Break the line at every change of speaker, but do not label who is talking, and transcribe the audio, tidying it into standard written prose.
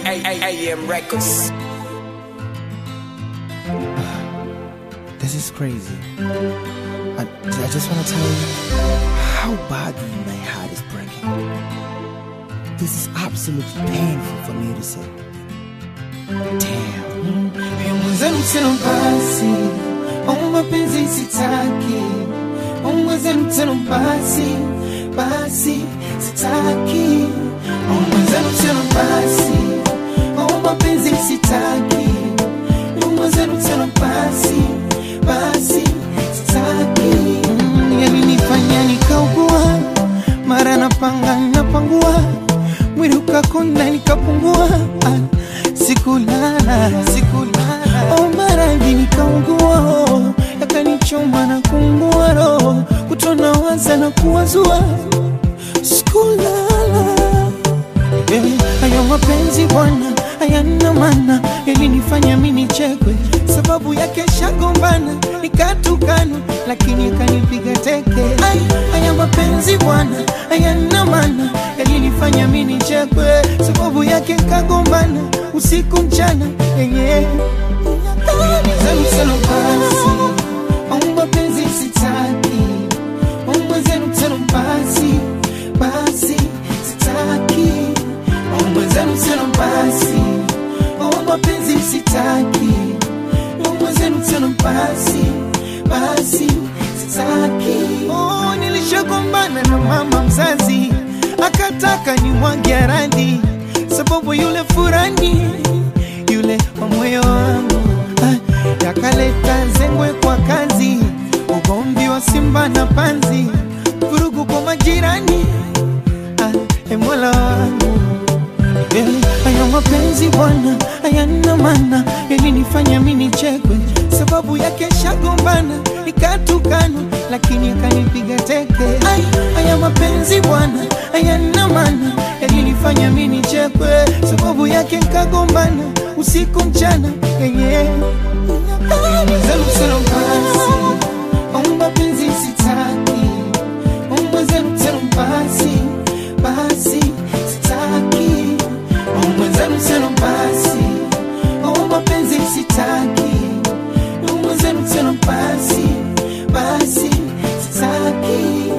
AM Records.
This is crazy. I just want to tell you how badly my heart is breaking. This is absolutely painful for me to say. Damn.
Mwenzenu tena basi, mapenzi sitaki. Mwenzenu tena basi, sitaki. Mwenzenu tena basi, mapenzi sitaki. Mwenzenu tena basi, sitaki. Yalinifanya nikaugua, mara napangua, mwili ukakonda nikapungua. Sikulala, maradhi nikaugua, yakanichoma na kuungua roho, kutona waza na kuwazua. Sikulala, haya mapenzi bwana hayana maana, yalinifanya mimi nichekwe, sababu yake shagombana, nikatukana, lakini akanipiga teke. Haya mapenzi bwana hayana maana, yalinifanya mimi nichekwe, sababu yake kagombana, usiku mchana yenye. Mwenzenu basi, mapenzi sitaki. Mwenzenu tena basi, sitaki. Mwenzenu tena basi, mapenzi sitaki. Mwenzenu tena basi, sitaki. Nilishagombana na mama mzazi, akataka nimwage radhi, sababu yule furani, yule wa moyo wangu, yakaleta zengwe kwa kazi, ugomvi wa simba na panzi, vurugu kwa majirani. Mola wangu, haya mapenzi bwana hayana maana, yalinifanya mimi nichekwe, sababu yake shagombana, nikatukana, lakini akanipiga teke. Haya mapenzi bwana hayana maana, yalinifanya mimi nichekwe, sababu yake kagombana, usiku mchana yenye. Mwenzenu tena basi, mapenzi sitaki. Mwenzenu tena basi, sitaki. Mwenzenu tena basi, mapenzi sitaki. Mwenzenu tena basi, sitaki.